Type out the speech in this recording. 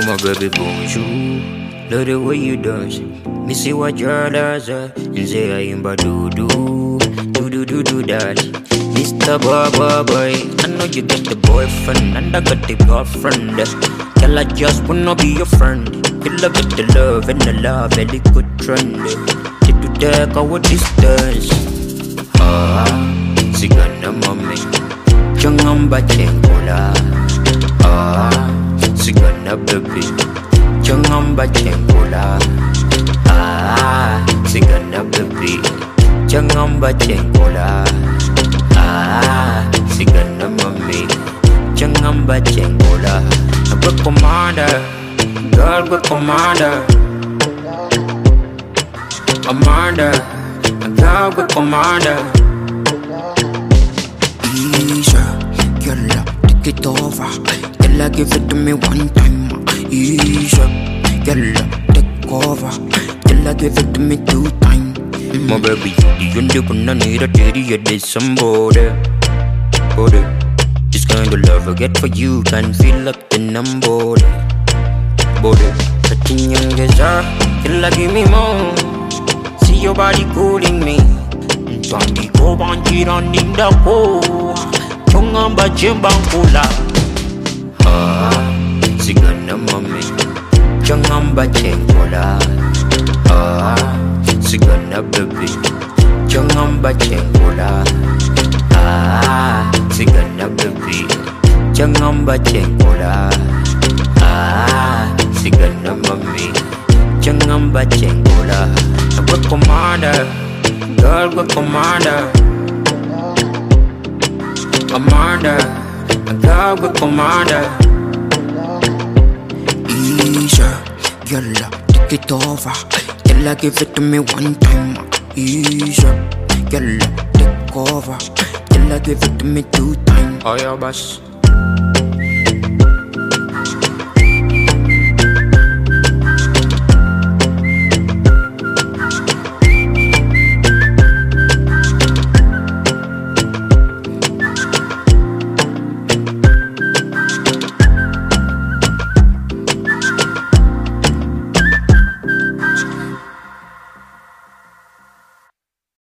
my baby, bonjour. Love the way you dance. Me see what your does, and say I am ba do that. Mr. Boy, I know you got the boyfriend and I got the girlfriend. Girl, I just wanna be your friend. You love it, the love and the love, very good trend. Take to take our distance. Sigana mami, jangan bacengkola. Sigana baby, jangan bacengkola. Sigana baby, jangan bacengkola. Sigana mami, jangan bacengkola. Gue commander, girl gue commander. Commander, girl gue commander. Easy, girl, take it over. Girl, give it to me one time. Easy, girl, take over. Girl, give it to me 2 times. My baby, you don't need a teddy, you did somebody. This kind of love I get for you can feel like the number. Body, touching young desire, feel like give me more. See your body cooling me. Don't go on, cheat on in the hole. Chunga bajembang kula. Sigana mami, jangan bacengkola. Sigana baby, jangan bacengkola. Sigana baby, jangan bacengkola. Sigana mami, jangan bacengkola. Gue commander, girl gue commander. Commander, girl gue commander. Easy, girl, take it over. Girl, give it to me 1 time. Easy, girl, take over. Girl, give it to me 2 times. Oh yeah, boss.